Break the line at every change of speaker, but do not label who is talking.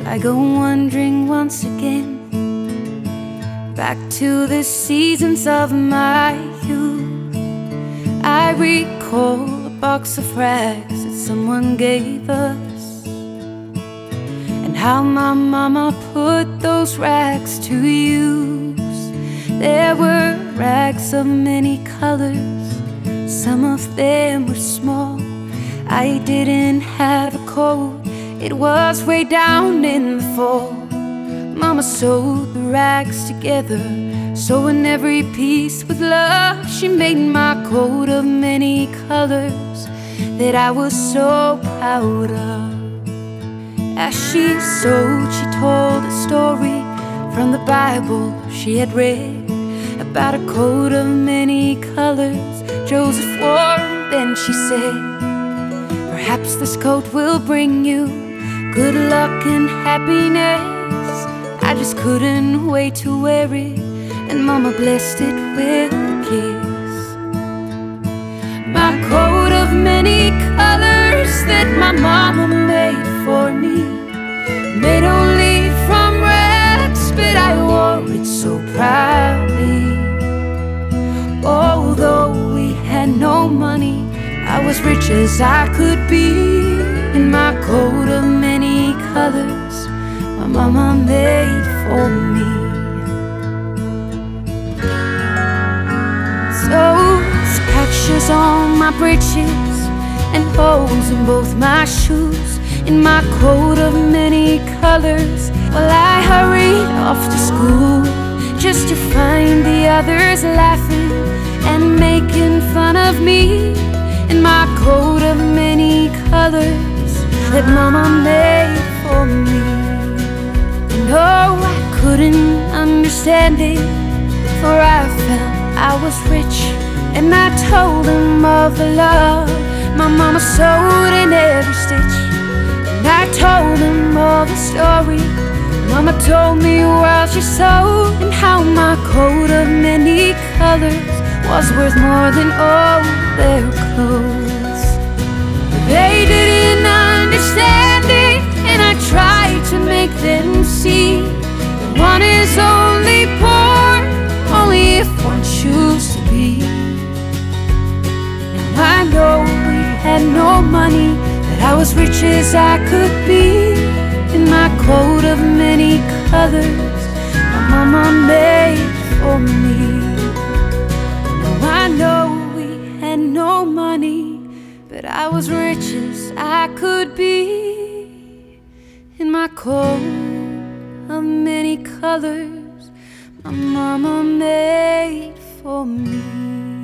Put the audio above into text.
I go wandering once again back to the seasons of my youth. I recall a box of rags that someone gave us, and how my mama put those rags to use. There were rags of many colors, some of them were small. I didn't have a coat, it was way down in the fall. Mama sewed the rags together, sewing every piece with love. She made my coat of many colors that I was so proud of. As she sewed, she told a story from the Bible she had read about a coat of many colors Joseph wore. And then she said, perhaps this coat will bring you good luck and happiness. I just couldn't wait to wear it, and Mama blessed it with a kiss. My coat of many colors that my mama made for me, made only from rags, but I wore it so proudly. Although we had no money, I was rich as I could be. In my coat of many colors my mama made for me. So patches on my breeches and holes in both my shoes, in my coat of many colors, while I hurried off to school, just to find the others laughing and making fun of me. In my coat of many colors that mama made for me. And oh, I couldn't understand it, for I felt I was rich, and I told them of the love my mama sewed in every stitch. And I told them all the story mama told me while she sewed, and how my coat of many colors was worth more than all their clothes. They didn't understand it, and I tried to make them see that one is only poor only if one chooses to be. Now I know we had no money, but I was rich as I could be. In my coat of many colors my mama made for me. Now I know we had no money, but I was rich as I could be. In my coat of many colors my mama made for me.